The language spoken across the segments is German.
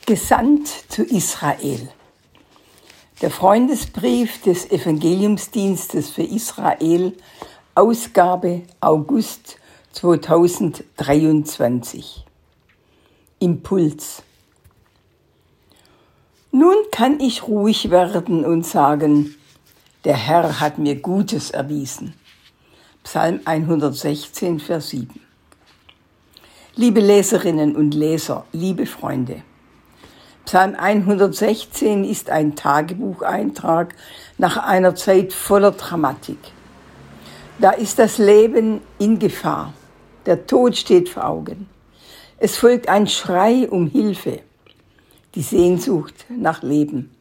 Gesandt zu Israel. Der Freundesbrief des Evangeliumsdienstes für Israel, Ausgabe August 2023. Impuls. Nun kann ich ruhig werden und sagen, der Herr hat mir Gutes erwiesen. Psalm 116, Vers 7. Liebe Leserinnen und Leser, liebe Freunde, Psalm 116 ist ein Tagebucheintrag nach einer Zeit voller Dramatik. Da ist das Leben in Gefahr, der Tod steht vor Augen. Es folgt ein Schrei um Hilfe, die Sehnsucht nach Leben.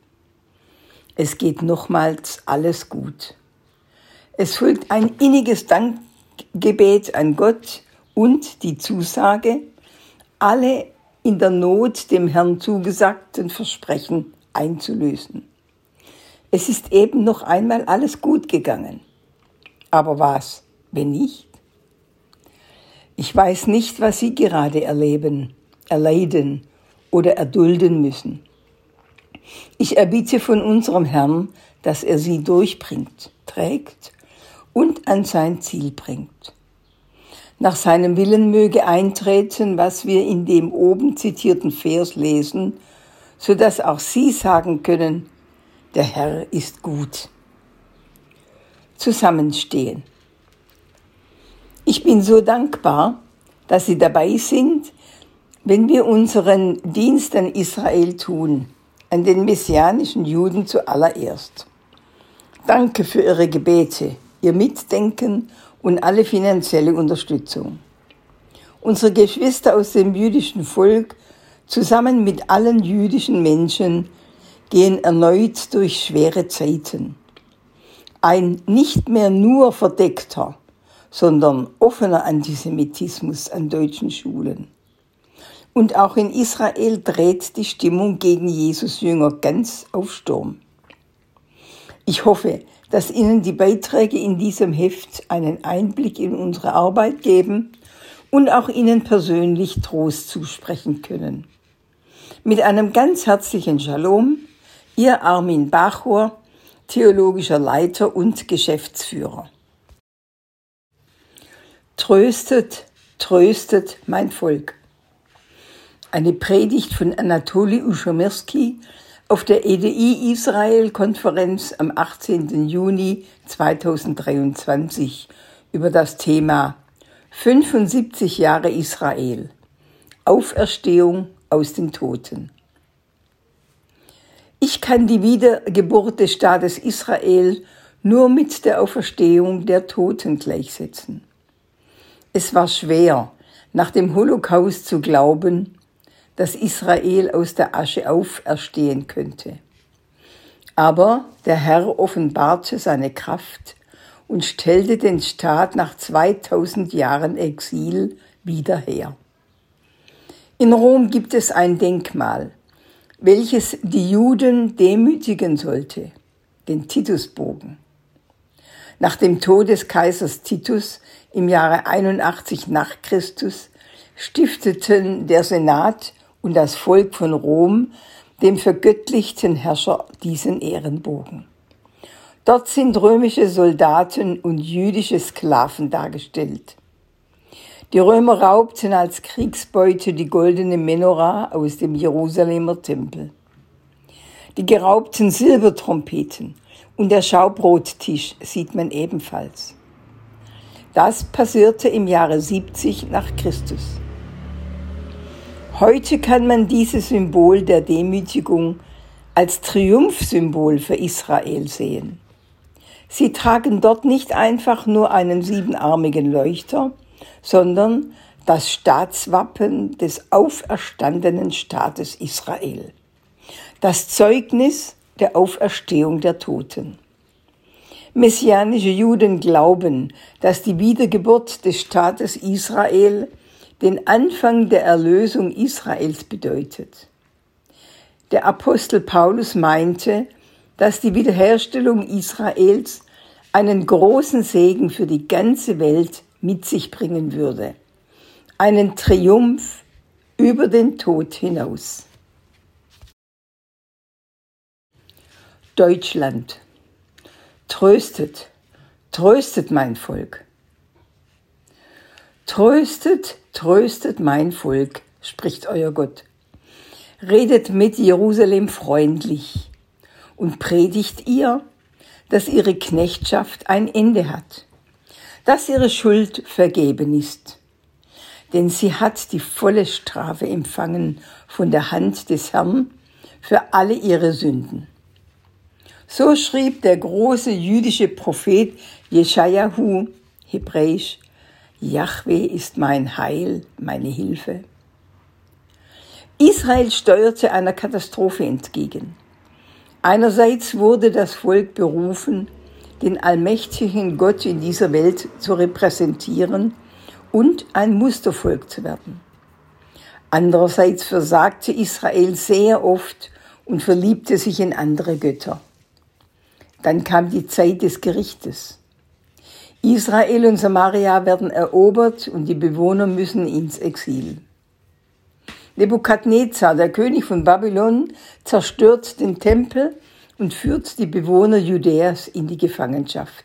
Es geht nochmals alles gut. Es folgt ein inniges Dankgebet an Gott und die Zusage, alle in der Not dem Herrn zugesagten Versprechen einzulösen. Es ist eben noch einmal alles gut gegangen. Aber was, wenn nicht? Ich weiß nicht, was Sie gerade erleben, erleiden oder erdulden müssen. Ich erbitte von unserem Herrn, dass er Sie durchbringt, trägt und an sein Ziel bringt. Nach seinem Willen möge eintreten, was wir in dem oben zitierten Vers lesen, sodass auch Sie sagen können, der Herr ist gut. Zusammenstehen. Ich bin so dankbar, dass Sie dabei sind, wenn wir unseren Dienst an Israel tun, an den messianischen Juden zuallererst. Danke für Ihre Gebete, Ihr Mitdenken und alle finanzielle Unterstützung. Unsere Geschwister aus dem jüdischen Volk, zusammen mit allen jüdischen Menschen, gehen erneut durch schwere Zeiten. Ein nicht mehr nur verdeckter, sondern offener Antisemitismus an deutschen Schulen. Und auch in Israel dreht die Stimmung gegen Jesus Jünger ganz auf Sturm. Ich hoffe, dass Ihnen die Beiträge in diesem Heft einen Einblick in unsere Arbeit geben und auch Ihnen persönlich Trost zusprechen können. Mit einem ganz herzlichen Shalom, Ihr Armin Bachor, theologischer Leiter und Geschäftsführer. Tröstet, tröstet mein Volk. Eine Predigt von Anatoli Uschomirski auf der EDI-Israel-Konferenz am 18. Juni 2023 über das Thema 75 Jahre Israel, Auferstehung aus den Toten. Ich kann die Wiedergeburt des Staates Israel nur mit der Auferstehung der Toten gleichsetzen. Es war schwer, nach dem Holocaust zu glauben, dass Israel aus der Asche auferstehen könnte. Aber der Herr offenbarte seine Kraft und stellte den Staat nach 2000 Jahren Exil wieder her. In Rom gibt es ein Denkmal, welches die Juden demütigen sollte, den Titusbogen. Nach dem Tod des Kaisers Titus im Jahre 81 nach Christus stifteten der Senat und das Volk von Rom dem vergöttlichten Herrscher diesen Ehrenbogen. Dort sind römische Soldaten und jüdische Sklaven dargestellt. Die Römer raubten als Kriegsbeute die goldene Menorah aus dem Jerusalemer Tempel. Die geraubten Silbertrompeten und der Schaubrottisch sieht man ebenfalls. Das passierte im Jahre 70 nach Christus. Heute kann man dieses Symbol der Demütigung als Triumphsymbol für Israel sehen. Sie tragen dort nicht einfach nur einen siebenarmigen Leuchter, sondern das Staatswappen des auferstandenen Staates Israel, das Zeugnis der Auferstehung der Toten. Messianische Juden glauben, dass die Wiedergeburt des Staates Israel den Anfang der Erlösung Israels bedeutet. Der Apostel Paulus meinte, dass die Wiederherstellung Israels einen großen Segen für die ganze Welt mit sich bringen würde. Einen Triumph über den Tod hinaus. Deutschland. Tröstet, tröstet mein Volk. Tröstet, tröstet mein Volk, spricht euer Gott. Redet mit Jerusalem freundlich und predigt ihr, dass ihre Knechtschaft ein Ende hat, dass ihre Schuld vergeben ist. Denn sie hat die volle Strafe empfangen von der Hand des Herrn für alle ihre Sünden. So schrieb der große jüdische Prophet Jeschajahu, hebräisch, Jahwe ist mein Heil, meine Hilfe. Israel steuerte einer Katastrophe entgegen. Einerseits wurde das Volk berufen, den allmächtigen Gott in dieser Welt zu repräsentieren und ein Mustervolk zu werden. Andererseits versagte Israel sehr oft und verliebte sich in andere Götter. Dann kam die Zeit des Gerichtes. Israel und Samaria werden erobert und die Bewohner müssen ins Exil. Nebukadnezar, der König von Babylon, zerstört den Tempel und führt die Bewohner Judäas in die Gefangenschaft.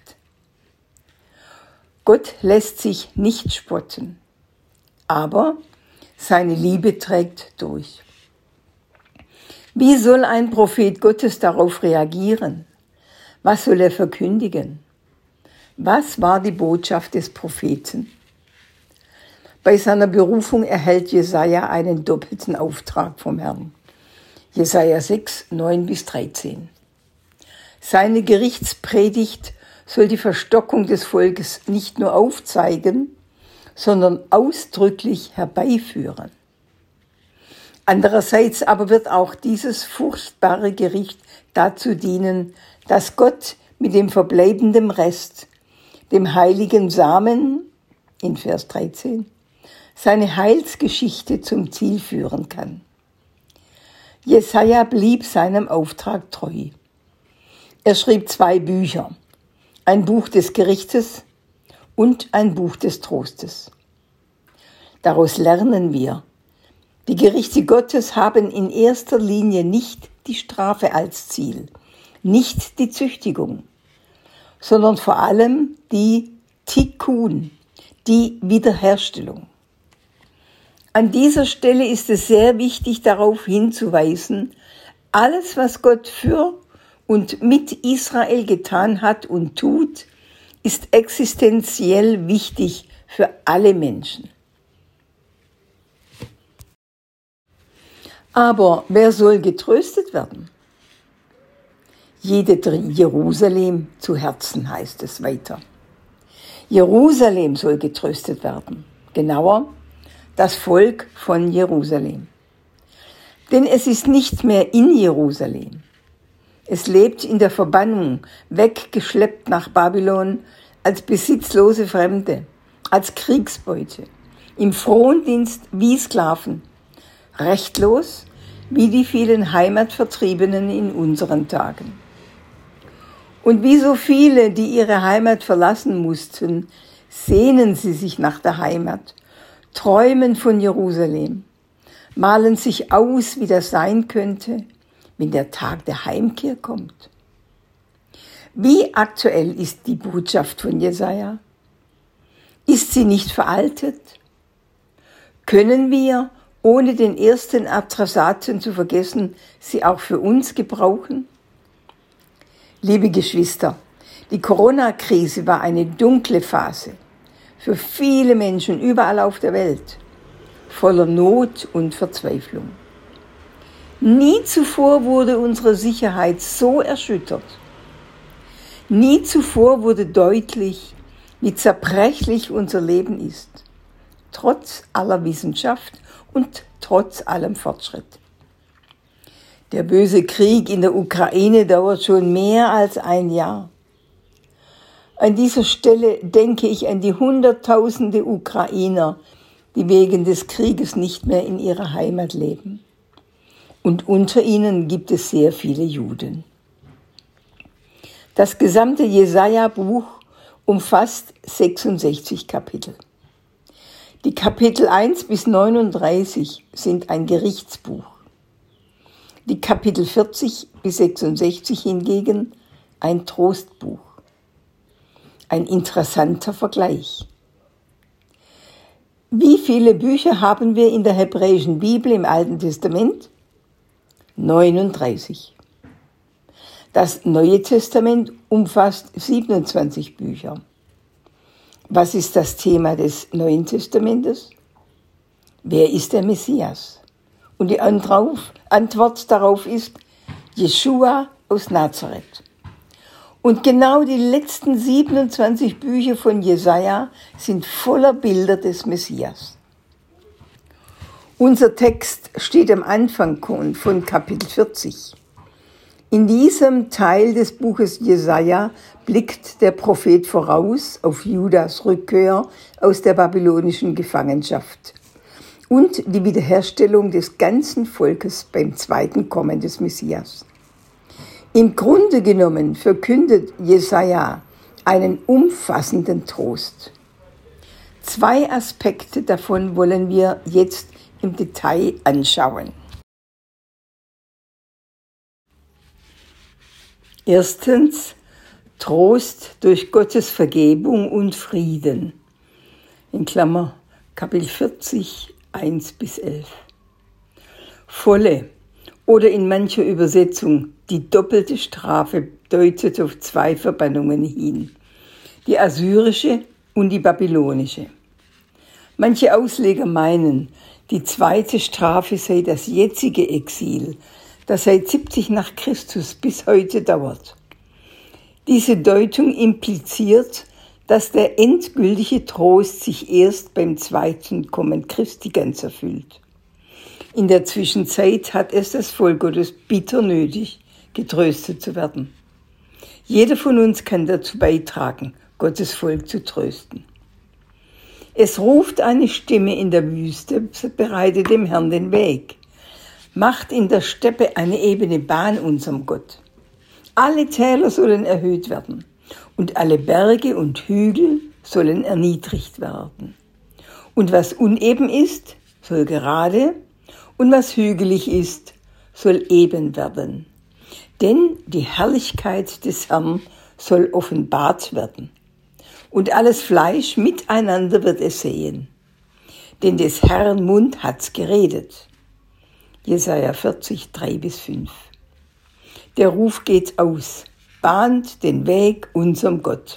Gott lässt sich nicht spotten, aber seine Liebe trägt durch. Wie soll ein Prophet Gottes darauf reagieren? Was soll er verkündigen? Was war die Botschaft des Propheten? Bei seiner Berufung erhält Jesaja einen doppelten Auftrag vom Herrn. Jesaja 6, 9-13. Seine Gerichtspredigt soll die Verstockung des Volkes nicht nur aufzeigen, sondern ausdrücklich herbeiführen. Andererseits aber wird auch dieses furchtbare Gericht dazu dienen, dass Gott mit dem verbleibenden Rest, dem heiligen Samen, in Vers 13, seine Heilsgeschichte zum Ziel führen kann. Jesaja blieb seinem Auftrag treu. Er schrieb 2 Bücher, ein Buch des Gerichtes und ein Buch des Trostes. Daraus lernen wir, die Gerichte Gottes haben in erster Linie nicht die Strafe als Ziel, nicht die Züchtigung, sondern vor allem die Tikkun, die Wiederherstellung. An dieser Stelle ist es sehr wichtig, darauf hinzuweisen, alles, was Gott für und mit Israel getan hat und tut, ist existenziell wichtig für alle Menschen. Aber wer soll getröstet werden? Jede Jerusalem zu Herzen, heißt es weiter. Jerusalem soll getröstet werden. Genauer, das Volk von Jerusalem. Denn es ist nicht mehr in Jerusalem. Es lebt in der Verbannung, weggeschleppt nach Babylon, als besitzlose Fremde, als Kriegsbeute, im Frondienst wie Sklaven, rechtlos wie die vielen Heimatvertriebenen in unseren Tagen. Und wie so viele, die ihre Heimat verlassen mussten, sehnen sie sich nach der Heimat, träumen von Jerusalem, malen sich aus, wie das sein könnte, wenn der Tag der Heimkehr kommt. Wie aktuell ist die Botschaft von Jesaja? Ist sie nicht veraltet? Können wir, ohne den ersten Adressaten zu vergessen, sie auch für uns gebrauchen? Liebe Geschwister, die Corona-Krise war eine dunkle Phase für viele Menschen überall auf der Welt, voller Not und Verzweiflung. Nie zuvor wurde unsere Sicherheit so erschüttert. Nie zuvor wurde deutlich, wie zerbrechlich unser Leben ist, trotz aller Wissenschaft und trotz allem Fortschritt. Der böse Krieg in der Ukraine dauert schon mehr als ein Jahr. An dieser Stelle denke ich an die Hunderttausende Ukrainer, die wegen des Krieges nicht mehr in ihrer Heimat leben. Und unter ihnen gibt es sehr viele Juden. Das gesamte Jesaja-Buch umfasst 66 Kapitel. Die Kapitel 1 bis 39 sind ein Gerichtsbuch. Die Kapitel 40 bis 66 hingegen ein Trostbuch. Ein interessanter Vergleich. Wie viele Bücher haben wir in der hebräischen Bibel im Alten Testament? 39. Das Neue Testament umfasst 27 Bücher. Was ist das Thema des Neuen Testamentes? Wer ist der Messias? Und die Antwort darauf ist Jeschua aus Nazareth. Und genau die letzten 27 Bücher von Jesaja sind voller Bilder des Messias. Unser Text steht am Anfang von Kapitel 40. In diesem Teil des Buches Jesaja blickt der Prophet voraus auf Judas Rückkehr aus der babylonischen Gefangenschaft und die Wiederherstellung des ganzen Volkes beim zweiten Kommen des Messias. Im Grunde genommen verkündet Jesaja einen umfassenden Trost. 2 Aspekte davon wollen wir jetzt im Detail anschauen. Erstens, Trost durch Gottes Vergebung und Frieden. In Klammer, Kapitel 40, 1 bis 11. Volle oder in mancher Übersetzung die doppelte Strafe deutet auf 2 Verbannungen hin, die assyrische und die babylonische. Manche Ausleger meinen, die 2. Strafe sei das jetzige Exil, das seit 70 nach Christus bis heute dauert. Diese Deutung impliziert, dass der endgültige Trost sich erst beim zweiten Kommen Christi ganz erfüllt. In der Zwischenzeit hat es das Volk Gottes bitter nötig, getröstet zu werden. Jeder von uns kann dazu beitragen, Gottes Volk zu trösten. Es ruft eine Stimme in der Wüste, bereitet dem Herrn den Weg. Macht in der Steppe eine ebene Bahn unserem Gott. Alle Täler sollen erhöht werden und alle Berge und Hügel sollen erniedrigt werden. Und was uneben ist, soll gerade, und was hügelig ist, soll eben werden. Denn die Herrlichkeit des Herrn soll offenbart werden. Und alles Fleisch miteinander wird es sehen. Denn des Herrn Mund hat's geredet. Jesaja 40, 3 bis 5. Der Ruf geht aus, bahnt den Weg unserem Gott.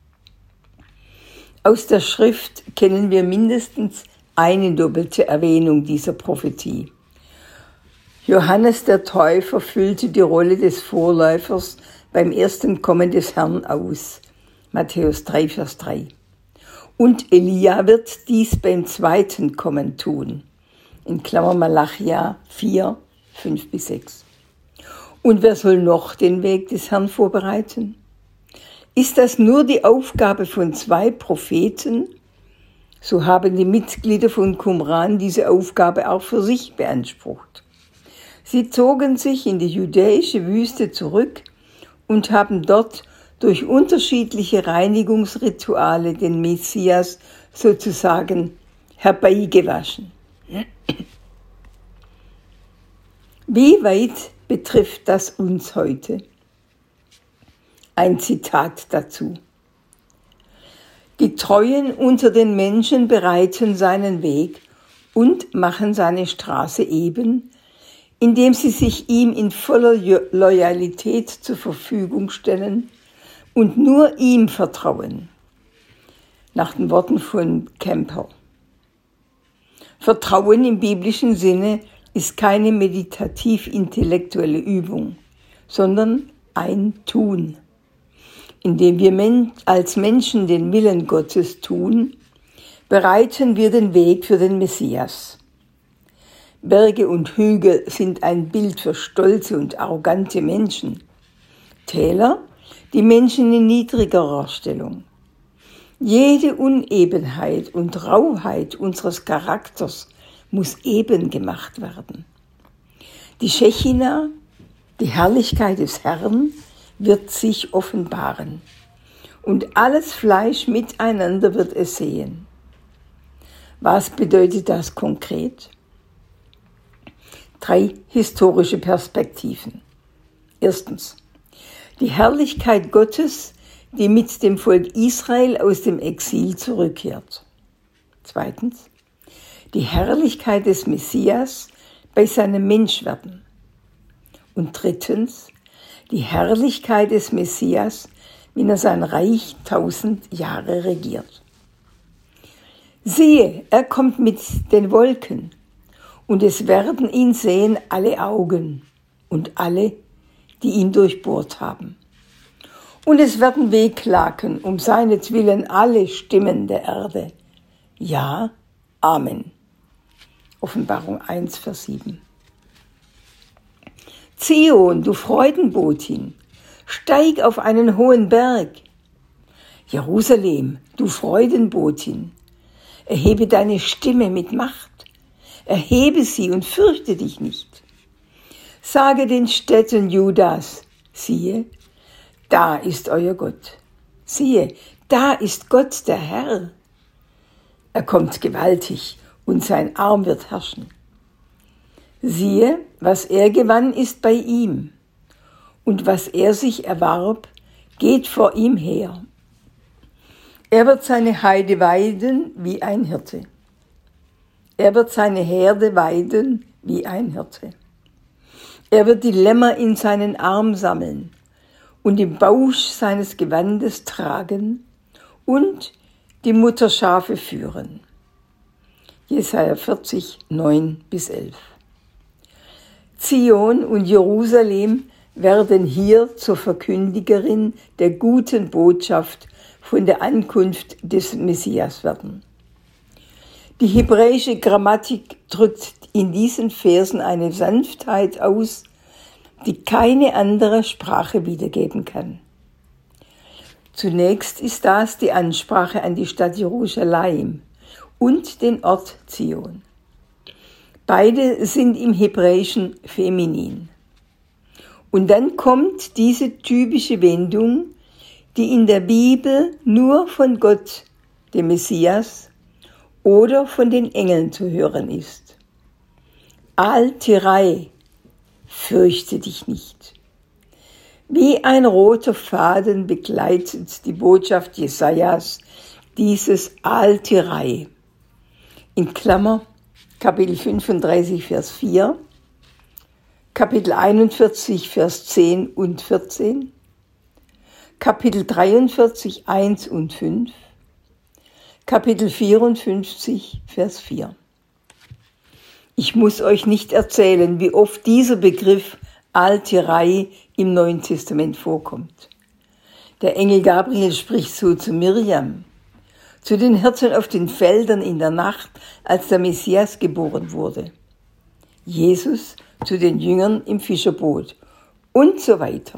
Aus der Schrift kennen wir mindestens eine doppelte Erwähnung dieser Prophetie. Johannes der Täufer füllte die Rolle des Vorläufers beim ersten Kommen des Herrn aus. Matthäus 3, Vers 3. Und Elia wird dies beim zweiten Kommen tun. In Klammer Malachia 4, 5 bis 6. Und wer soll noch den Weg des Herrn vorbereiten? Ist das nur die Aufgabe von 2 Propheten? So haben die Mitglieder von Qumran diese Aufgabe auch für sich beansprucht. Sie zogen sich in die judäische Wüste zurück und haben dort durch unterschiedliche Reinigungsrituale den Messias sozusagen herbeigewaschen. Wie weit betrifft das uns heute? Ein Zitat dazu. Die Treuen unter den Menschen bereiten seinen Weg und machen seine Straße eben, indem sie sich ihm in voller Loyalität zur Verfügung stellen und nur ihm vertrauen. Nach den Worten von Campbell. Vertrauen im biblischen Sinne ist keine meditativ-intellektuelle Übung, sondern ein Tun. Indem wir als Menschen den Willen Gottes tun, bereiten wir den Weg für den Messias. Berge und Hügel sind ein Bild für stolze und arrogante Menschen. Täler, die Menschen in niedrigerer Stellung. Jede Unebenheit und Rauheit unseres Charakters muss eben gemacht werden. Die Schechina, die Herrlichkeit des Herrn, wird sich offenbaren. Und alles Fleisch miteinander wird es sehen. Was bedeutet das konkret? 3 historische Perspektiven. Erstens, die Herrlichkeit Gottes, die mit dem Volk Israel aus dem Exil zurückkehrt. Zweitens, die Herrlichkeit des Messias bei seinem Menschwerden. Und drittens, die Herrlichkeit des Messias, wenn er sein Reich 1000 Jahre regiert. Siehe, er kommt mit den Wolken, und es werden ihn sehen alle Augen und alle, die ihn durchbohrt haben. Und es werden wehklagen um seinetwillen alle Stimmen der Erde. Ja, Amen. Offenbarung 1, Vers 7. Zion, du Freudenbotin, steig auf einen hohen Berg. Jerusalem, du Freudenbotin, erhebe deine Stimme mit Macht. Erhebe sie und fürchte dich nicht. Sage den Städten Judas, siehe, da ist euer Gott. Siehe, da ist Gott der Herr. Er kommt gewaltig und sein Arm wird herrschen. Siehe, was er gewann, ist bei ihm, und was er sich erwarb, geht vor ihm her. Er wird seine Heide weiden wie ein Hirte. Er wird seine Herde weiden wie ein Hirte. Er wird die Lämmer in seinen Arm sammeln und im Bausch seines Gewandes tragen und die Mutterschafe führen. Jesaja 40, 9-11. Zion und Jerusalem werden hier zur Verkündigerin der guten Botschaft von der Ankunft des Messias werden. Die hebräische Grammatik drückt in diesen Versen eine Sanftheit aus, die keine andere Sprache wiedergeben kann. Zunächst ist das die Ansprache an die Stadt Jerusalem und den Ort Zion. Beide sind im Hebräischen feminin. Und dann kommt diese typische Wendung, die in der Bibel nur von Gott, dem Messias, oder von den Engeln zu hören ist. Al-Tirai, fürchte dich nicht. Wie ein roter Faden begleitet die Botschaft Jesajas dieses Al-Tirai. In Klammer, Kapitel 35, Vers 4, Kapitel 41, Vers 10 und 14, Kapitel 43, 1 und 5, Kapitel 54, Vers 4. Ich muss euch nicht erzählen, wie oft dieser Begriff Al-Tirai im Neuen Testament vorkommt. Der Engel Gabriel spricht so zu Mirjam, zu den Hirten auf den Feldern in der Nacht, als der Messias geboren wurde. Jesus zu den Jüngern im Fischerboot und so weiter.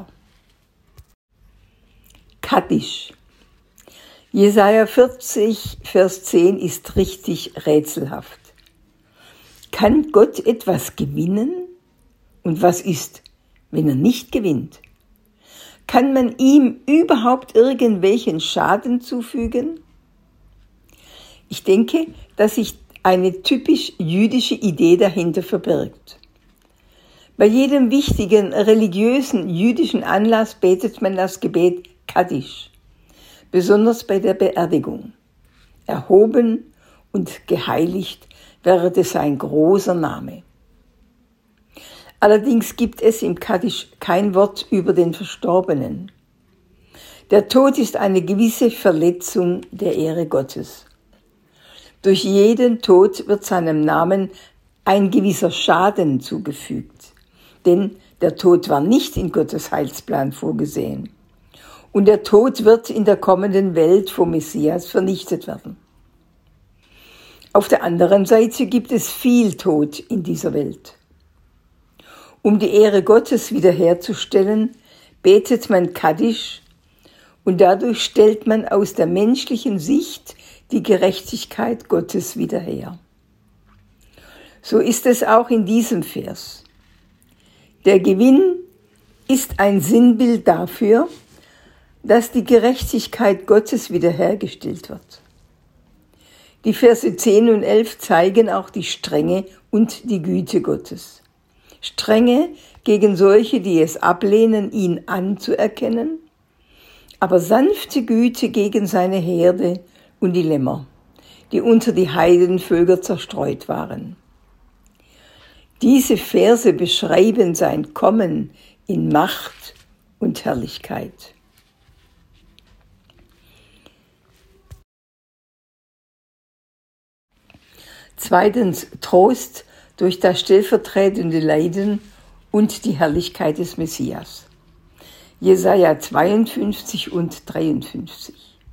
Kaddisch. Jesaja 40, Vers 10 ist richtig rätselhaft. Kann Gott etwas gewinnen? Und was ist, wenn er nicht gewinnt? Kann man ihm überhaupt irgendwelchen Schaden zufügen? Ich denke, dass sich eine typisch jüdische Idee dahinter verbirgt. Bei jedem wichtigen religiösen jüdischen Anlass betet man das Gebet Kaddisch, besonders bei der Beerdigung. Erhoben und geheiligt werde sein großer Name. Allerdings gibt es im Kaddisch kein Wort über den Verstorbenen. Der Tod ist eine gewisse Verletzung der Ehre Gottes. Durch jeden Tod wird seinem Namen ein gewisser Schaden zugefügt, denn der Tod war nicht in Gottes Heilsplan vorgesehen. Und der Tod wird in der kommenden Welt vom Messias vernichtet werden. Auf der anderen Seite gibt es viel Tod in dieser Welt. Um die Ehre Gottes wiederherzustellen, betet man Kaddisch und dadurch stellt man aus der menschlichen Sicht die Gerechtigkeit Gottes wieder her. So ist es auch in diesem Vers. Der Gewinn ist ein Sinnbild dafür, dass die Gerechtigkeit Gottes wiederhergestellt wird. Die Verse 10 und 11 zeigen auch die Strenge und die Güte Gottes. Strenge gegen solche, die es ablehnen, ihn anzuerkennen, aber sanfte Güte gegen seine Herde und die Lämmer, die unter die Heidenvölker zerstreut waren. Diese Verse beschreiben sein Kommen in Macht und Herrlichkeit. Zweitens, Trost durch das stellvertretende Leiden und die Herrlichkeit des Messias. Jesaja 52 und 53.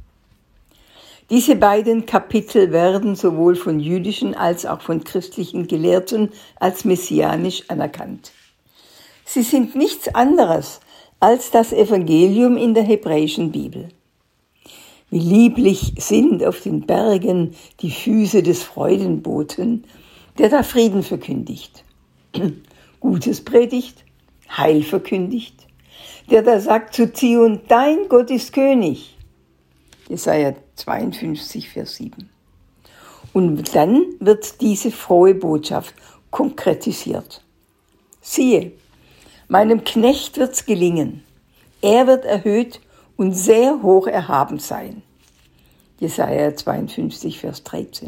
Diese beiden Kapitel werden sowohl von jüdischen als auch von christlichen Gelehrten als messianisch anerkannt. Sie sind nichts anderes als das Evangelium in der hebräischen Bibel. Wie lieblich sind auf den Bergen die Füße des Freudenboten, der da Frieden verkündigt, Gutes predigt, Heil verkündigt, der da sagt zu Zion, dein Gott ist König. Jesaja 52, Vers 7. Und dann wird diese frohe Botschaft konkretisiert. Siehe, meinem Knecht wird's gelingen. Er wird erhöht und sehr hoch erhaben sein. Jesaja 52, Vers 13.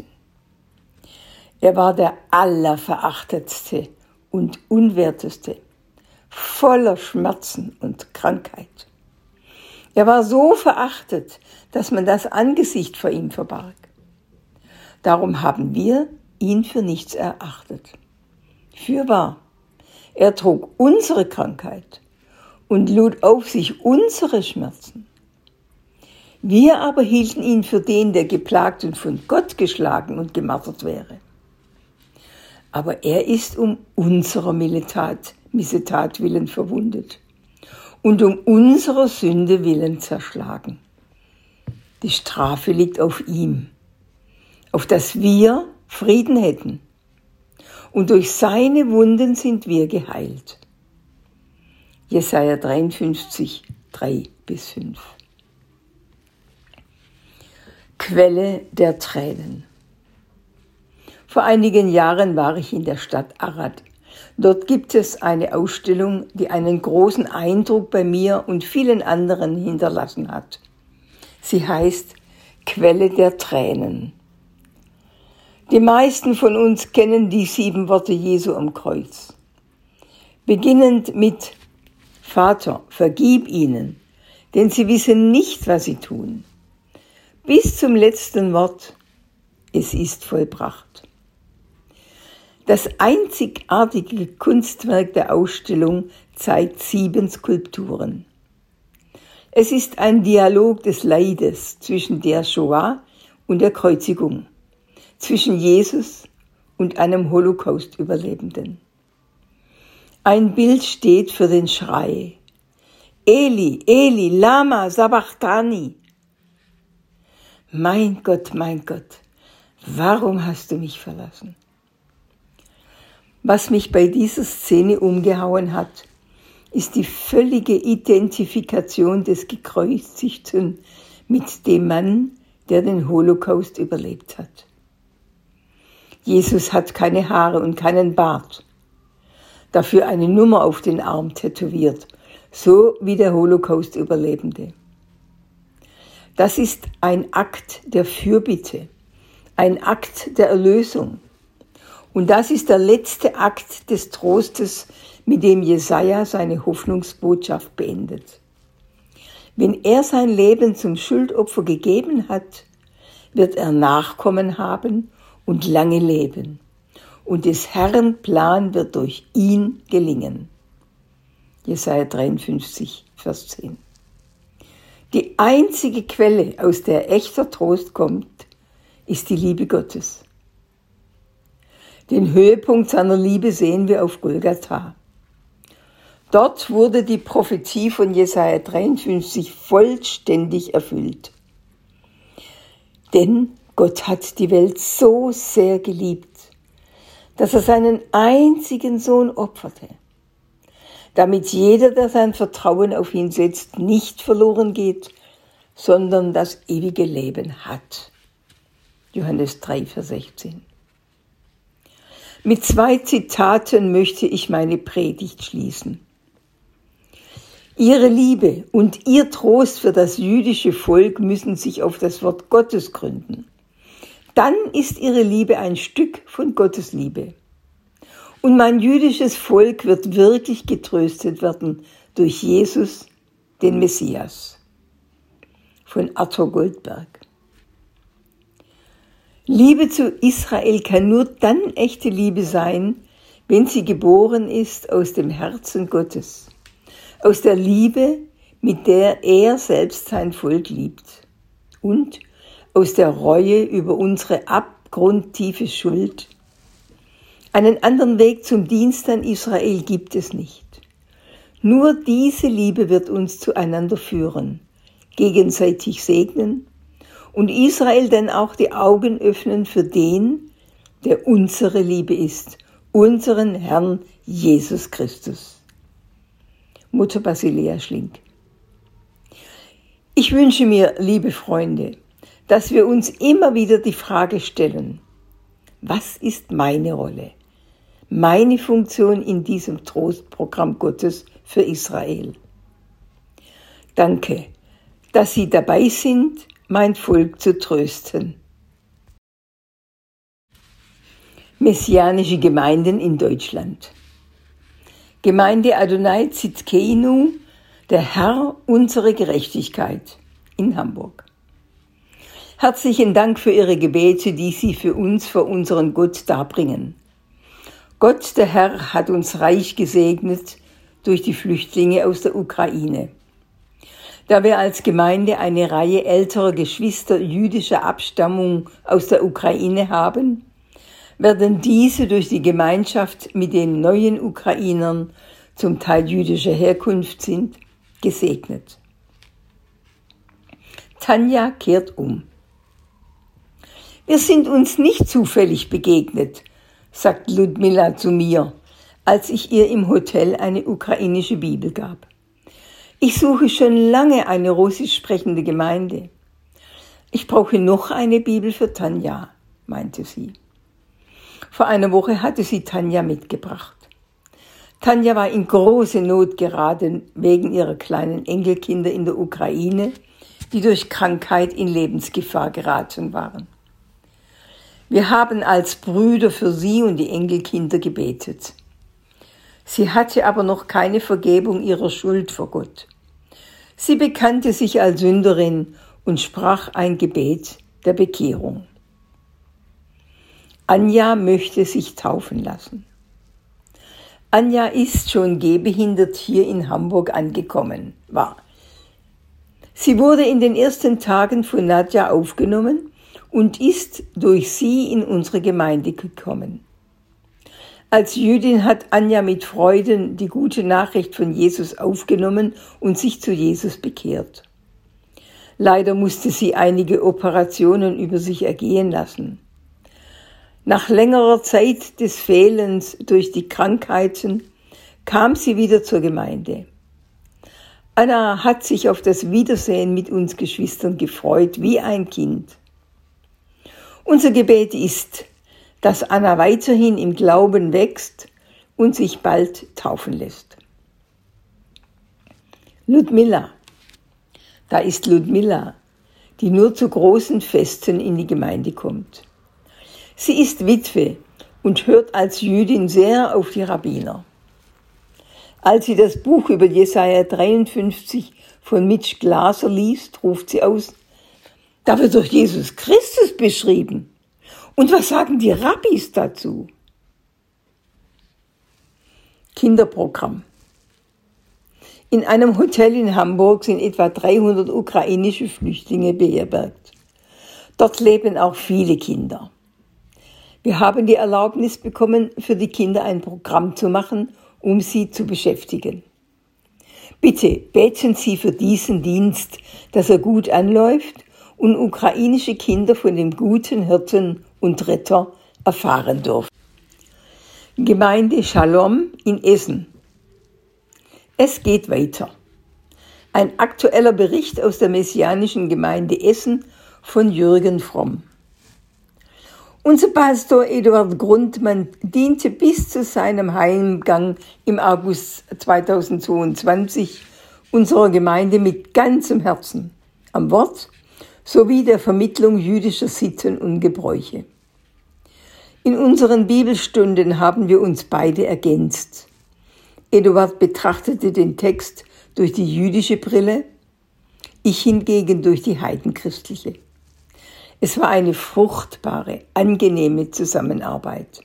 Er war der Allerverachtetste und Unwerteste, voller Schmerzen und Krankheit. Er war so verachtet, dass man das Angesicht vor ihm verbarg. Darum haben wir ihn für nichts erachtet. Fürwahr, er trug unsere Krankheit und lud auf sich unsere Schmerzen. Wir aber hielten ihn für den, der geplagt und von Gott geschlagen und gemartert wäre. Aber er ist um unserer Missetat willen verwundet und um unserer Sünde willen zerschlagen. Die Strafe liegt auf ihm, auf dass wir Frieden hätten. Und durch seine Wunden sind wir geheilt. Jesaja 53, 3-5. Quelle der Tränen. Vor einigen Jahren war ich in der Stadt Arad. Dort gibt es eine Ausstellung, die einen großen Eindruck bei mir und vielen anderen hinterlassen hat. Sie heißt Quelle der Tränen. Die meisten von uns kennen die 7 Worte Jesu am Kreuz. Beginnend mit Vater, vergib ihnen, denn sie wissen nicht, was sie tun. Bis zum letzten Wort, es ist vollbracht. Das einzigartige Kunstwerk der Ausstellung zeigt 7 Skulpturen. Es ist ein Dialog des Leides zwischen der Shoah und der Kreuzigung, zwischen Jesus und einem Holocaust-Überlebenden. Ein Bild steht für den Schrei. Eli, Eli, lama sabachthani. Mein Gott, warum hast du mich verlassen? Was mich bei dieser Szene umgehauen hat, ist die völlige Identifikation des Gekreuzigten mit dem Mann, der den Holocaust überlebt hat. Jesus hat keine Haare und keinen Bart, dafür eine Nummer auf den Arm tätowiert, so wie der Holocaust-Überlebende. Das ist ein Akt der Fürbitte, ein Akt der Erlösung. Und das ist der letzte Akt des Trostes, mit dem Jesaja seine Hoffnungsbotschaft beendet. Wenn er sein Leben zum Schuldopfer gegeben hat, wird er Nachkommen haben und lange leben. Und des Herrn Plan wird durch ihn gelingen. Jesaja 53, Vers 10. Die einzige Quelle, aus der echter Trost kommt, ist die Liebe Gottes. Den Höhepunkt seiner Liebe sehen wir auf Golgatha. Dort wurde die Prophetie von Jesaja 53 vollständig erfüllt. Denn Gott hat die Welt so sehr geliebt, dass er seinen einzigen Sohn opferte, damit jeder, der sein Vertrauen auf ihn setzt, nicht verloren geht, sondern das ewige Leben hat. Johannes 3, Vers 16. Mit 2 Zitaten möchte ich meine Predigt schließen. Ihre Liebe und Ihr Trost für das jüdische Volk müssen sich auf das Wort Gottes gründen. Dann ist Ihre Liebe ein Stück von Gottes Liebe. Und mein jüdisches Volk wird wirklich getröstet werden durch Jesus, den Messias. Von Arthur Goldberg. Liebe zu Israel kann nur dann echte Liebe sein, wenn sie geboren ist aus dem Herzen Gottes, aus der Liebe, mit der er selbst sein Volk liebt und aus der Reue über unsere abgrundtiefe Schuld. Einen anderen Weg zum Dienst an Israel gibt es nicht. Nur diese Liebe wird uns zueinander führen, gegenseitig segnen und Israel dann auch die Augen öffnen für den, der unsere Liebe ist, unseren Herrn Jesus Christus. Mutter Basilea Schlink. Ich wünsche mir, liebe Freunde, dass wir uns immer wieder die Frage stellen, was ist meine Rolle, meine Funktion in diesem Trostprogramm Gottes für Israel? Danke, dass Sie dabei sind, mein Volk zu trösten. Messianische Gemeinden in Deutschland. Gemeinde Adonai Tzidkeinu, der Herr unsere Gerechtigkeit in Hamburg. Herzlichen Dank für Ihre Gebete, die Sie für uns, vor unseren Gott darbringen. Gott, der Herr, hat uns reich gesegnet durch die Flüchtlinge aus der Ukraine. Da wir als Gemeinde eine Reihe älterer Geschwister jüdischer Abstammung aus der Ukraine haben, werden diese durch die Gemeinschaft mit den neuen Ukrainern, zum Teil jüdischer Herkunft sind, gesegnet. Tanja kehrt um. Wir sind uns nicht zufällig begegnet, sagt Ludmila zu mir, als ich ihr im Hotel eine ukrainische Bibel gab. Ich suche schon lange eine russisch sprechende Gemeinde. Ich brauche noch eine Bibel für Tanja, meinte sie. Vor einer Woche hatte sie Tanja mitgebracht. Tanja war in große Not geraten wegen ihrer kleinen Enkelkinder in der Ukraine, die durch Krankheit in Lebensgefahr geraten waren. Wir haben als Brüder für sie und die Enkelkinder gebetet. Sie hatte aber noch keine Vergebung ihrer Schuld vor Gott. Sie bekannte sich als Sünderin und sprach ein Gebet der Bekehrung. Anja möchte sich taufen lassen. Anja ist schon gehbehindert hier in Hamburg angekommen, Sie wurde in den ersten Tagen von Nadja aufgenommen und ist durch sie in unsere Gemeinde gekommen. Als Jüdin hat Anja mit Freuden die gute Nachricht von Jesus aufgenommen und sich zu Jesus bekehrt. Leider musste sie einige Operationen über sich ergehen lassen. Nach längerer Zeit des Fehlens durch die Krankheiten kam sie wieder zur Gemeinde. Anna hat sich auf das Wiedersehen mit uns Geschwistern gefreut, wie ein Kind. Unser Gebet ist, dass Anna weiterhin im Glauben wächst und sich bald taufen lässt. Ludmila. Da ist Ludmila, die nur zu großen Festen in die Gemeinde kommt. Sie ist Witwe und hört als Jüdin sehr auf die Rabbiner. Als sie das Buch über Jesaja 53 von Mitch Glaser liest, ruft sie aus, da wird doch Jesus Christus beschrieben. Und was sagen die Rabbis dazu? Kinderprogramm. In einem Hotel in Hamburg sind etwa 300 ukrainische Flüchtlinge beherbergt. Dort leben auch viele Kinder. Wir haben die Erlaubnis bekommen, für die Kinder ein Programm zu machen, um sie zu beschäftigen. Bitte beten Sie für diesen Dienst, dass er gut anläuft und ukrainische Kinder von dem guten Hirten und Retter erfahren dürfen. Gemeinde Shalom in Essen. Es geht weiter. Ein aktueller Bericht aus der Messianischen Gemeinde Essen von Jürgen Fromm. Unser Pastor Eduard Grundmann diente bis zu seinem Heimgang im August 2022 unserer Gemeinde mit ganzem Herzen am Wort sowie der Vermittlung jüdischer Sitten und Gebräuche. In unseren Bibelstunden haben wir uns beide ergänzt. Eduard betrachtete den Text durch die jüdische Brille, ich hingegen durch die heidenchristliche. Es war eine fruchtbare, angenehme Zusammenarbeit.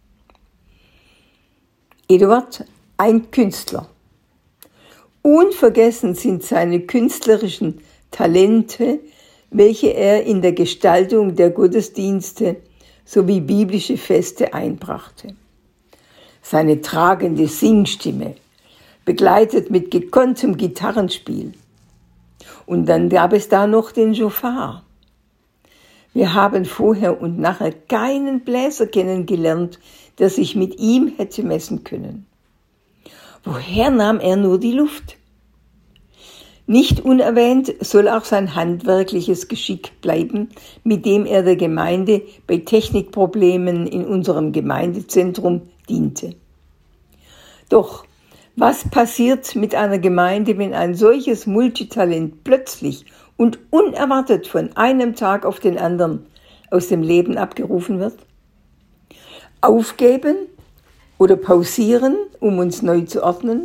Eduard, ein Künstler. Unvergessen sind seine künstlerischen Talente, welche er in der Gestaltung der Gottesdienste sowie biblische Feste einbrachte. Seine tragende Singstimme, begleitet mit gekonntem Gitarrenspiel. Und dann gab es da noch den Schofar. Wir haben vorher und nachher keinen Bläser kennengelernt, der sich mit ihm hätte messen können. Woher nahm er nur die Luft? Nicht unerwähnt soll auch sein handwerkliches Geschick bleiben, mit dem er der Gemeinde bei Technikproblemen in unserem Gemeindezentrum diente. Doch was passiert mit einer Gemeinde, wenn ein solches Multitalent plötzlich und unerwartet von einem Tag auf den anderen aus dem Leben abgerufen wird? Aufgeben oder pausieren, um uns neu zu ordnen?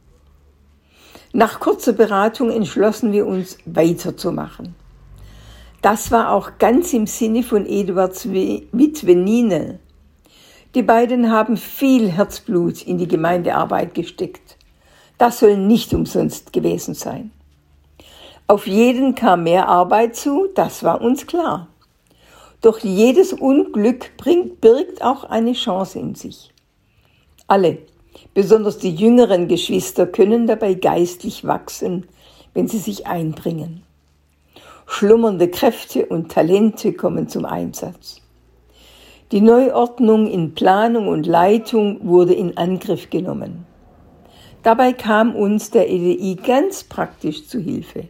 Nach kurzer Beratung entschlossen wir uns, weiterzumachen. Das war auch ganz im Sinne von Eduards Witwe Nine. Die beiden haben viel Herzblut in die Gemeindearbeit gesteckt. Das soll nicht umsonst gewesen sein. Auf jeden kam mehr Arbeit zu, das war uns klar. Doch jedes Unglück birgt auch eine Chance in sich. Alle, besonders die jüngeren Geschwister, können dabei geistlich wachsen, wenn sie sich einbringen. Schlummernde Kräfte und Talente kommen zum Einsatz. Die Neuordnung in Planung und Leitung wurde in Angriff genommen. Dabei kam uns der EDI ganz praktisch zu Hilfe.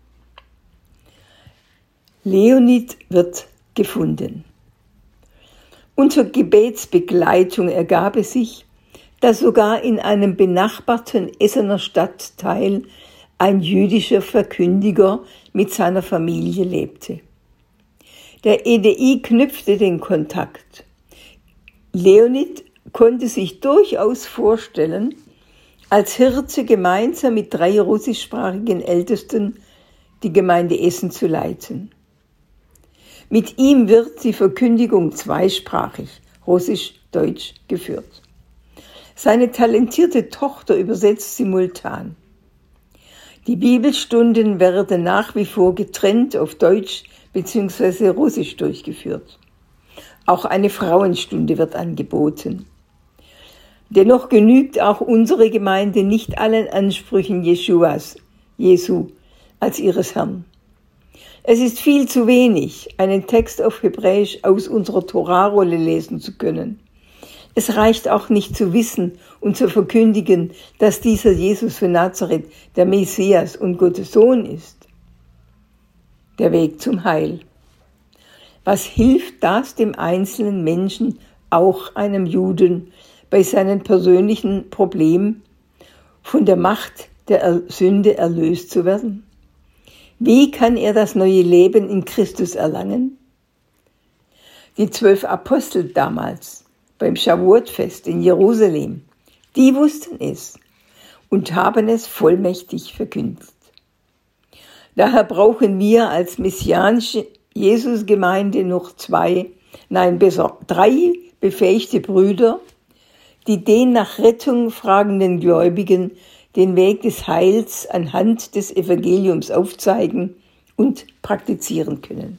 Leonid wird gefunden. Unter Gebetsbegleitung ergab es sich, dass sogar in einem benachbarten Essener Stadtteil ein jüdischer Verkündiger mit seiner Familie lebte. Der EDI knüpfte den Kontakt. Leonid konnte sich durchaus vorstellen, als Hirte gemeinsam mit 3 russischsprachigen Ältesten die Gemeinde Essen zu leiten. Mit ihm wird die Verkündigung zweisprachig, Russisch-Deutsch, geführt. Seine talentierte Tochter übersetzt simultan. Die Bibelstunden werden nach wie vor getrennt auf Deutsch bzw. Russisch durchgeführt. Auch eine Frauenstunde wird angeboten. Dennoch genügt auch unsere Gemeinde nicht allen Ansprüchen Jesu, als ihres Herrn. Es ist viel zu wenig, einen Text auf Hebräisch aus unserer Torarolle lesen zu können. Es reicht auch nicht zu wissen und zu verkündigen, dass dieser Jesus von Nazareth der Messias und Gottes Sohn ist. Der Weg zum Heil. Was hilft das dem einzelnen Menschen, auch einem Juden, bei seinen persönlichen Problemen von der Macht der Sünde erlöst zu werden? Wie kann er das neue Leben in Christus erlangen? Die 12 Apostel damals beim Shavuot-Fest in Jerusalem, die wussten es und haben es vollmächtig verkündet. Daher brauchen wir als messianische Jesusgemeinde noch 3 befähigte Brüder, die den nach Rettung fragenden Gläubigen den Weg des Heils anhand des Evangeliums aufzeigen und praktizieren können.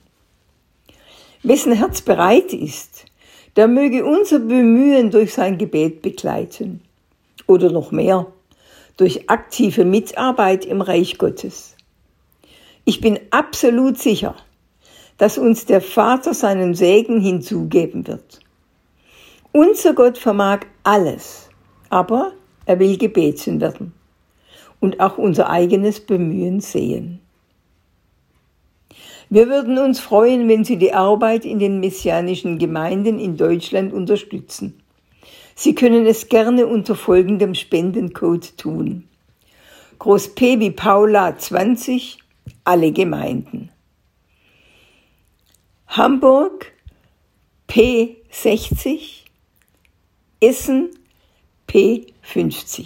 Wessen Herz bereit ist, der möge unser Bemühen durch sein Gebet begleiten. Oder noch mehr, durch aktive Mitarbeit im Reich Gottes. Ich bin absolut sicher, dass uns der Vater seinen Segen hinzugeben wird. Unser Gott vermag alles, aber er will gebeten werden und auch unser eigenes Bemühen sehen. Wir würden uns freuen, wenn Sie die Arbeit in den messianischen Gemeinden in Deutschland unterstützen. Sie können es gerne unter folgendem Spendencode tun. Groß P wie Paula 20, alle Gemeinden. Hamburg P60, Essen P50.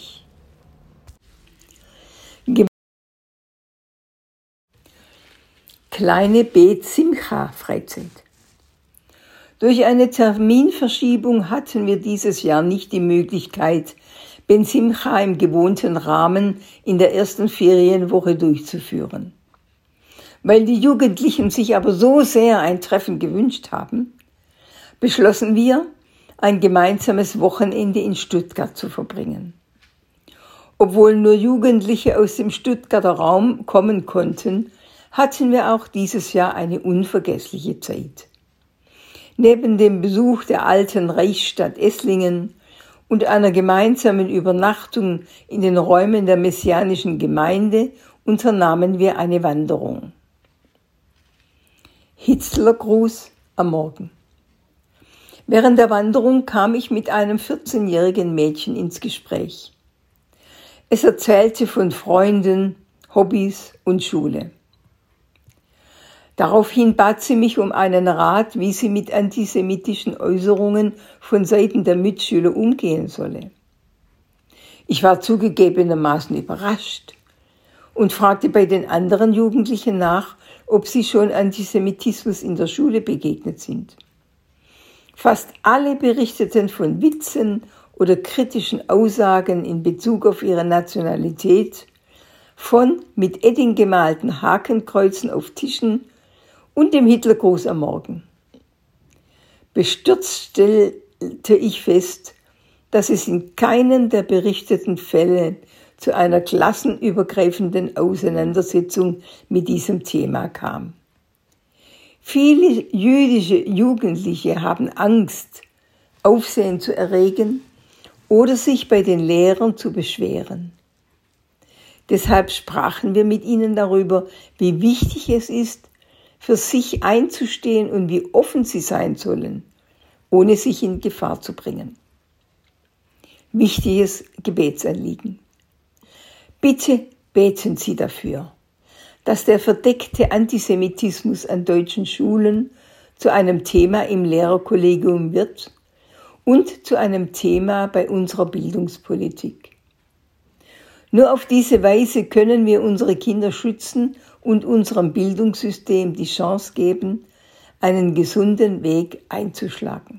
Kleine Bet Simcha Freizeit. Durch eine Terminverschiebung hatten wir dieses Jahr nicht die Möglichkeit, Ben Simcha im gewohnten Rahmen in der ersten Ferienwoche durchzuführen. Weil die Jugendlichen sich aber so sehr ein Treffen gewünscht haben, beschlossen wir, ein gemeinsames Wochenende in Stuttgart zu verbringen. Obwohl nur Jugendliche aus dem Stuttgarter Raum kommen konnten, hatten wir auch dieses Jahr eine unvergessliche Zeit. Neben dem Besuch der alten Reichsstadt Esslingen und einer gemeinsamen Übernachtung in den Räumen der messianischen Gemeinde unternahmen wir eine Wanderung. Hitlergruß am Morgen. Während der Wanderung kam ich mit einem 14-jährigen Mädchen ins Gespräch. Es erzählte von Freunden, Hobbys und Schule. Daraufhin bat sie mich um einen Rat, wie sie mit antisemitischen Äußerungen von Seiten der Mitschüler umgehen solle. Ich war zugegebenermaßen überrascht und fragte bei den anderen Jugendlichen nach, ob sie schon Antisemitismus in der Schule begegnet sind. Fast alle berichteten von Witzen oder kritischen Aussagen in Bezug auf ihre Nationalität, von mit Edding gemalten Hakenkreuzen auf Tischen und dem Hitlergruß am Morgen. Bestürzt stellte ich fest, dass es in keinem der berichteten Fälle zu einer klassenübergreifenden Auseinandersetzung mit diesem Thema kam. Viele jüdische Jugendliche haben Angst, Aufsehen zu erregen oder sich bei den Lehrern zu beschweren. Deshalb sprachen wir mit ihnen darüber, wie wichtig es ist, für sich einzustehen und wie offen sie sein sollen, ohne sich in Gefahr zu bringen. Wichtiges Gebetsanliegen. Bitte beten Sie dafür, dass der verdeckte Antisemitismus an deutschen Schulen zu einem Thema im Lehrerkollegium wird und zu einem Thema bei unserer Bildungspolitik. Nur auf diese Weise können wir unsere Kinder schützen und unserem Bildungssystem die Chance geben, einen gesunden Weg einzuschlagen.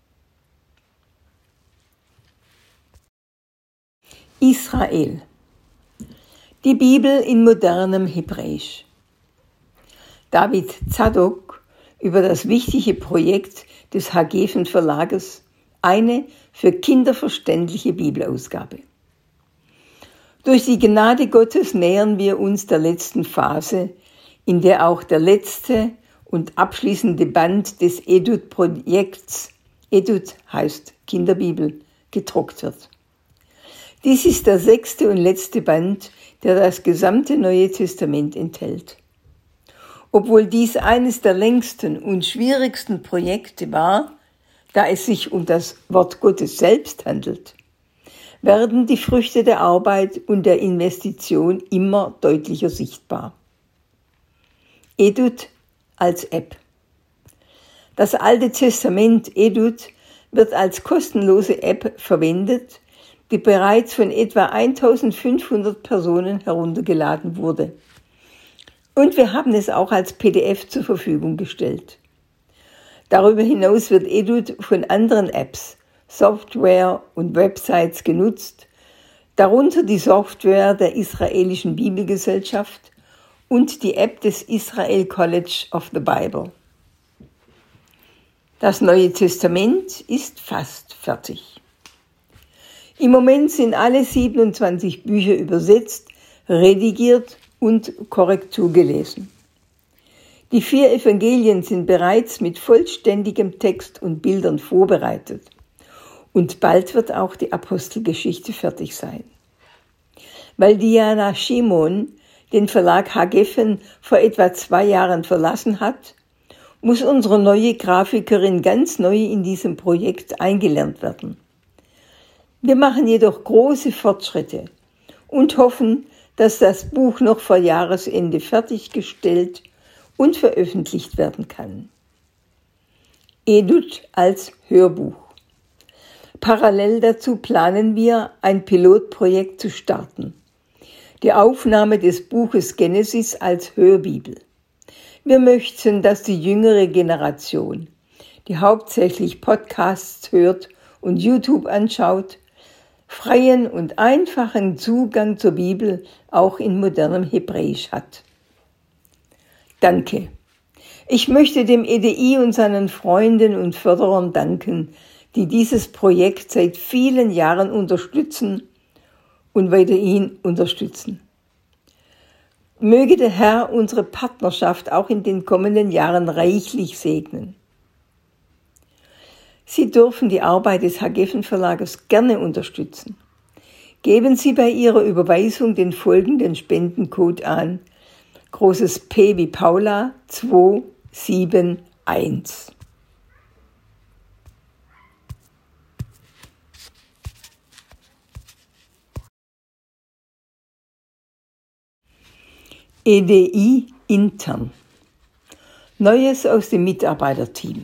Israel. Die Bibel in modernem Hebräisch. David Zadok über das wichtige Projekt des Hagefen Verlages, eine für Kinder verständliche Bibelausgabe. Durch die Gnade Gottes nähern wir uns der letzten Phase, in der auch der letzte und abschließende Band des Edut-Projekts, Edut heißt Kinderbibel, gedruckt wird. Dies ist der 6. und letzte Band, der das gesamte Neue Testament enthält. Obwohl dies eines der längsten und schwierigsten Projekte war, da es sich um das Wort Gottes selbst handelt, werden die Früchte der Arbeit und der Investition immer deutlicher sichtbar. Edut als App. Das Alte Testament Edut wird als kostenlose App verwendet, die bereits von etwa 1500 Personen heruntergeladen wurde. Und wir haben es auch als PDF zur Verfügung gestellt. Darüber hinaus wird Edut von anderen Apps, Software und Websites genutzt, darunter die Software der israelischen Bibelgesellschaft und die App des Israel College of the Bible. Das Neue Testament ist fast fertig. Im Moment sind alle 27 Bücher übersetzt, redigiert und Korrektur gelesen. Die 4 Evangelien sind bereits mit vollständigem Text und Bildern vorbereitet. Und bald wird auch die Apostelgeschichte fertig sein. Weil Diana Shimon den Verlag Hagefen vor etwa 2 Jahren verlassen hat, muss unsere neue Grafikerin ganz neu in diesem Projekt eingelernt werden. Wir machen jedoch große Fortschritte und hoffen, dass das Buch noch vor Jahresende fertiggestellt und veröffentlicht werden kann. Edut als Hörbuch. Parallel dazu planen wir, ein Pilotprojekt zu starten. Die Aufnahme des Buches Genesis als Hörbibel. Wir möchten, dass die jüngere Generation, die hauptsächlich Podcasts hört und YouTube anschaut, freien und einfachen Zugang zur Bibel auch in modernem Hebräisch hat. Danke. Ich möchte dem EDI und seinen Freunden und Förderern danken, die dieses Projekt seit vielen Jahren unterstützen und weiterhin unterstützen. Möge der Herr unsere Partnerschaft auch in den kommenden Jahren reichlich segnen. Sie dürfen die Arbeit des Hagefen Verlages gerne unterstützen. Geben Sie bei Ihrer Überweisung den folgenden Spendencode an: großes P wie Paula 271. EDI intern. Neues aus dem Mitarbeiterteam.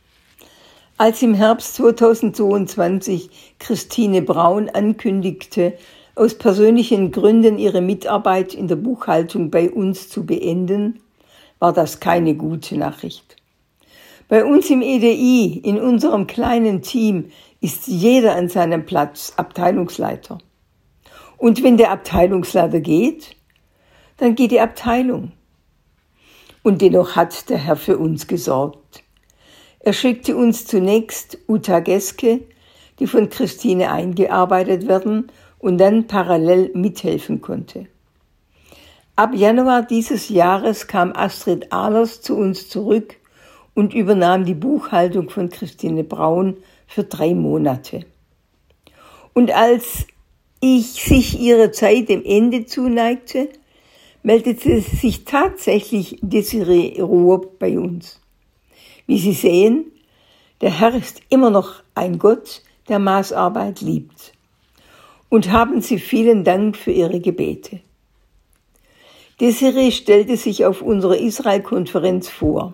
Als im Herbst 2022 Christine Braun ankündigte, aus persönlichen Gründen ihre Mitarbeit in der Buchhaltung bei uns zu beenden, war das keine gute Nachricht. Bei uns im EDI, in unserem kleinen Team, ist jeder an seinem Platz Abteilungsleiter. Und wenn der Abteilungsleiter geht, dann geht die Abteilung. Und dennoch hat der Herr für uns gesorgt. Er schickte uns zunächst Uta Geske, die von Christine eingearbeitet werden und dann parallel mithelfen konnte. Ab Januar dieses Jahres kam Astrid Ahlers zu uns zurück und übernahm die Buchhaltung von Christine Braun für 3 Monate. Und als sich ihre Zeit dem Ende zuneigte, meldete sich tatsächlich Desiree Ruhr bei uns. Wie Sie sehen, der Herr ist immer noch ein Gott, der Maßarbeit liebt. Und haben Sie vielen Dank für Ihre Gebete. Desiree stellte sich auf unserer Israel-Konferenz vor.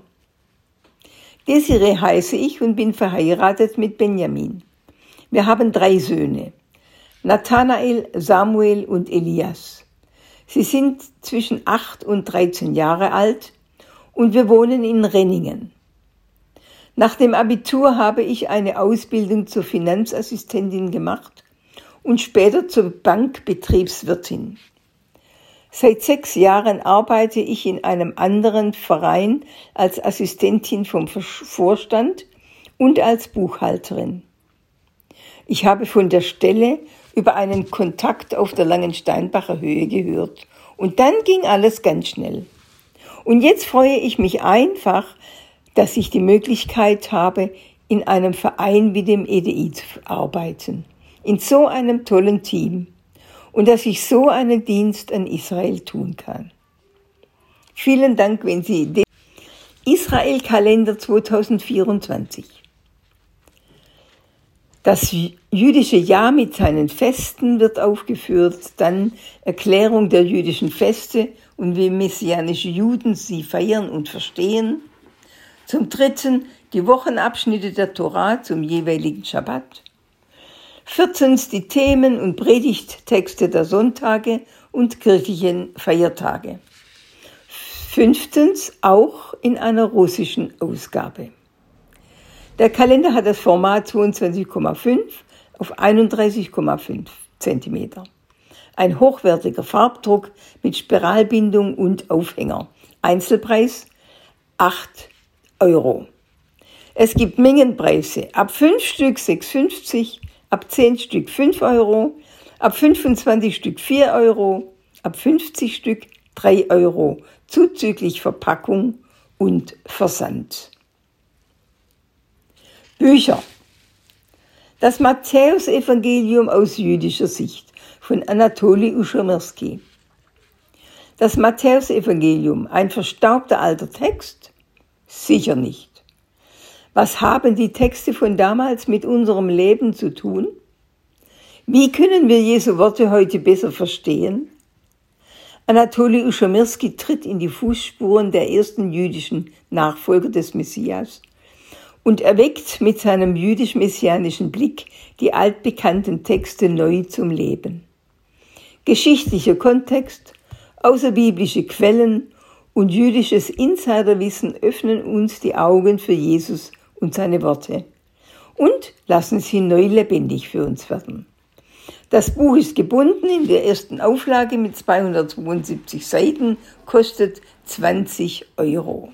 Desiree heiße ich und bin verheiratet mit Benjamin. Wir haben 3 Söhne, Nathanael, Samuel und Elias. Sie sind zwischen 8 und 13 Jahre alt und wir wohnen in Renningen. Nach dem Abitur habe ich eine Ausbildung zur Finanzassistentin gemacht und später zur Bankbetriebswirtin. Seit 6 Jahren arbeite ich in einem anderen Verein als Assistentin vom Vorstand und als Buchhalterin. Ich habe von der Stelle über einen Kontakt auf der Langensteinbacher Höhe gehört. Und dann ging alles ganz schnell. Und jetzt freue ich mich einfach, dass ich die Möglichkeit habe, in einem Verein wie dem EDI zu arbeiten. In so einem tollen Team. Und dass ich so einen Dienst an Israel tun kann. Vielen Dank, wenn Sie den Israel-Kalender 2024. Das jüdische Jahr mit seinen Festen wird aufgeführt, dann Erklärung der jüdischen Feste und wie messianische Juden sie feiern und verstehen. Zum 3. die Wochenabschnitte der Tora zum jeweiligen Schabbat. 14. die Themen und Predigttexte der Sonntage und kirchlichen Feiertage. 5. auch in einer russischen Ausgabe. Der Kalender hat das Format 22,5 auf 31,5 cm. Ein hochwertiger Farbdruck mit Spiralbindung und Aufhänger. Einzelpreis 8 €. Es gibt Mengenpreise. Ab 5 Stück 6,50, ab 10 Stück 5 €, ab 25 Stück 4 €, ab 50 Stück 3 €, zuzüglich Verpackung und Versand. Bücher. Das Matthäusevangelium aus jüdischer Sicht von Anatoli Uschomirski. Das Matthäusevangelium, ein verstaubter alter Text? Sicher nicht. Was haben die Texte von damals mit unserem Leben zu tun? Wie können wir Jesu Worte heute besser verstehen? Anatoli Uschomirski tritt in die Fußspuren der ersten jüdischen Nachfolger des Messias und erweckt mit seinem jüdisch-messianischen Blick die altbekannten Texte neu zum Leben. Geschichtlicher Kontext, außerbiblische Quellen und jüdisches Insiderwissen öffnen uns die Augen für Jesus und seine Worte und lassen sie neu lebendig für uns werden. Das Buch ist gebunden in der ersten Auflage mit 272 Seiten, kostet 20 €.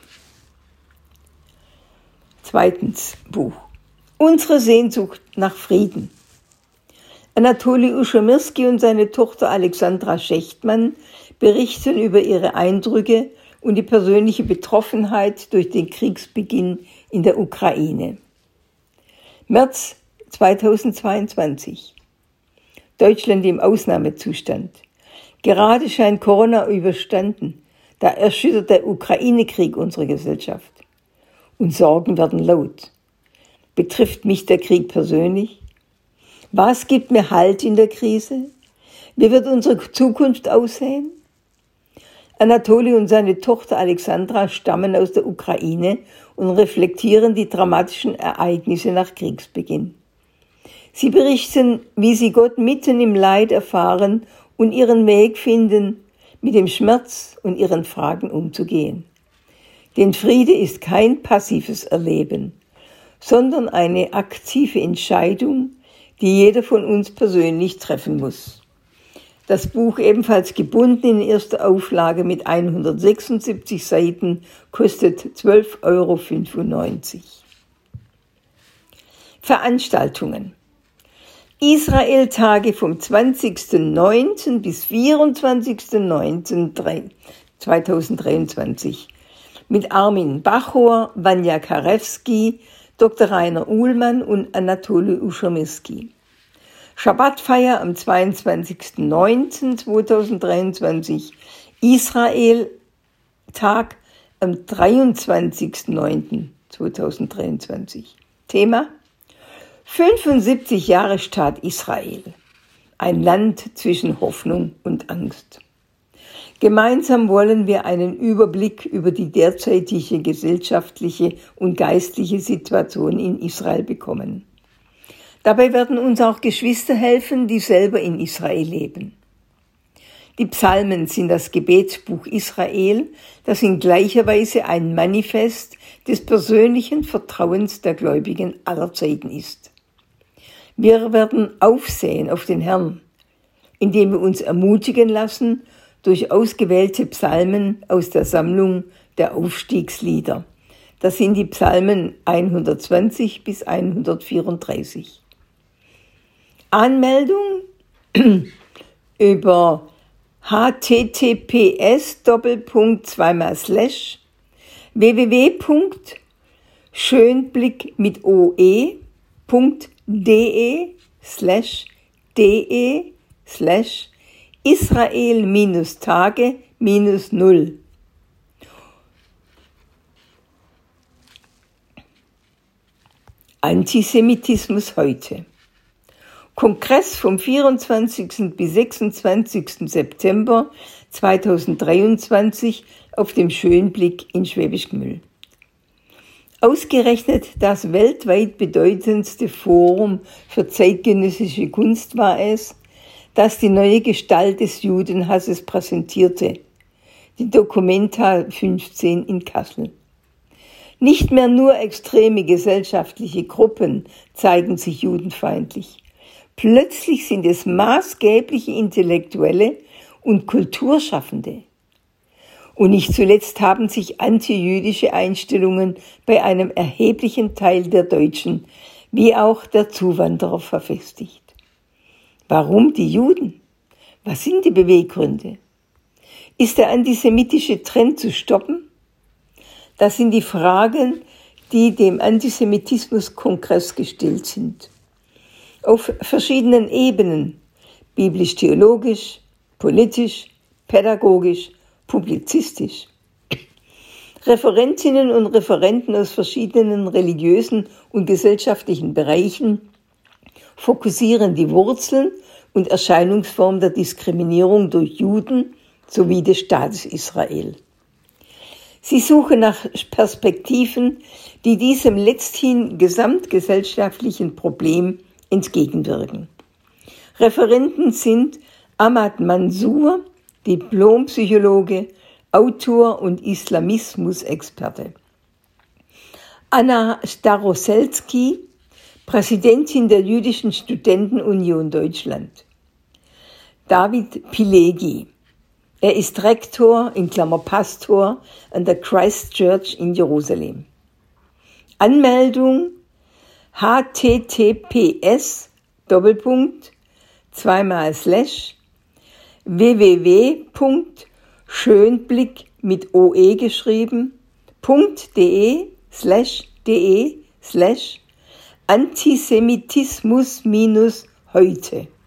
Zweitens Buch. Unsere Sehnsucht nach Frieden. Anatoli Uschomirski und seine Tochter Alexandra Schechtmann berichten über ihre Eindrücke und die persönliche Betroffenheit durch den Kriegsbeginn in der Ukraine. März 2022. Deutschland im Ausnahmezustand. Gerade scheint Corona überstanden, da erschüttert der Ukraine-Krieg unsere Gesellschaft. Und Sorgen werden laut. Betrifft mich der Krieg persönlich? Was gibt mir Halt in der Krise? Wie wird unsere Zukunft aussehen? Anatoli und seine Tochter Alexandra stammen aus der Ukraine und reflektieren die dramatischen Ereignisse nach Kriegsbeginn. Sie berichten, wie sie Gott mitten im Leid erfahren und ihren Weg finden, mit dem Schmerz und ihren Fragen umzugehen. Denn Friede ist kein passives Erleben, sondern eine aktive Entscheidung, die jeder von uns persönlich treffen muss. Das Buch, ebenfalls gebunden in erster Auflage mit 176 Seiten, kostet 12,95 €. Veranstaltungen. Israel-Tage vom 20.09. bis 24.09.2023 mit Armin Bachor, Vanja Karewski, Dr. Rainer Uhlmann und Anatoli Uschomirski. Schabbatfeier am 22.09.2023, Israel-Tag am 23.09.2023. Thema: 75 Jahre Staat Israel, ein Land zwischen Hoffnung und Angst. Gemeinsam wollen wir einen Überblick über die derzeitige gesellschaftliche und geistliche Situation in Israel bekommen. Dabei werden uns auch Geschwister helfen, die selber in Israel leben. Die Psalmen sind das Gebetsbuch Israel, das in gleicher Weise ein Manifest des persönlichen Vertrauens der Gläubigen aller Zeiten ist. Wir werden aufsehen auf den Herrn, indem wir uns ermutigen lassen durch ausgewählte Psalmen aus der Sammlung der Aufstiegslieder. Das sind die Psalmen 120 bis 134. Anmeldung über https://www.schönblick mit oe.de/Israel-Tage-0. Antisemitismus heute. Kongress vom 24. bis 26. September 2023 auf dem Schönblick in Schwäbisch Gmühl. Ausgerechnet das weltweit bedeutendste Forum für zeitgenössische Kunst war es, das die neue Gestalt des Judenhasses präsentierte, die Documenta 15 in Kassel. Nicht mehr nur extreme gesellschaftliche Gruppen zeigen sich judenfeindlich. Plötzlich sind es maßgebliche Intellektuelle und Kulturschaffende. Und nicht zuletzt haben sich antijüdische Einstellungen bei einem erheblichen Teil der Deutschen wie auch der Zuwanderer verfestigt. Warum die Juden? Was sind die Beweggründe? Ist der antisemitische Trend zu stoppen? Das sind die Fragen, die dem Antisemitismus-Kongress gestellt sind. Auf verschiedenen Ebenen, biblisch-theologisch, politisch, pädagogisch publizistisch. Referentinnen und Referenten aus verschiedenen religiösen und gesellschaftlichen Bereichen fokussieren die Wurzeln und Erscheinungsform der Diskriminierung durch Juden sowie des Staates Israel. Sie suchen nach Perspektiven, die diesem letzthin gesamtgesellschaftlichen Problem entgegenwirken. Referenten sind Ahmad Mansour, Diplompsychologe, Autor und Islamismusexperte. Anna Staroselski, Präsidentin der Jüdischen Studentenunion Deutschland. David Pileggi, er ist Rektor (Pastor) an der Christ Church in Jerusalem. Anmeldung https://www.schönblick mit OE geschrieben.de/Antisemitismus-heute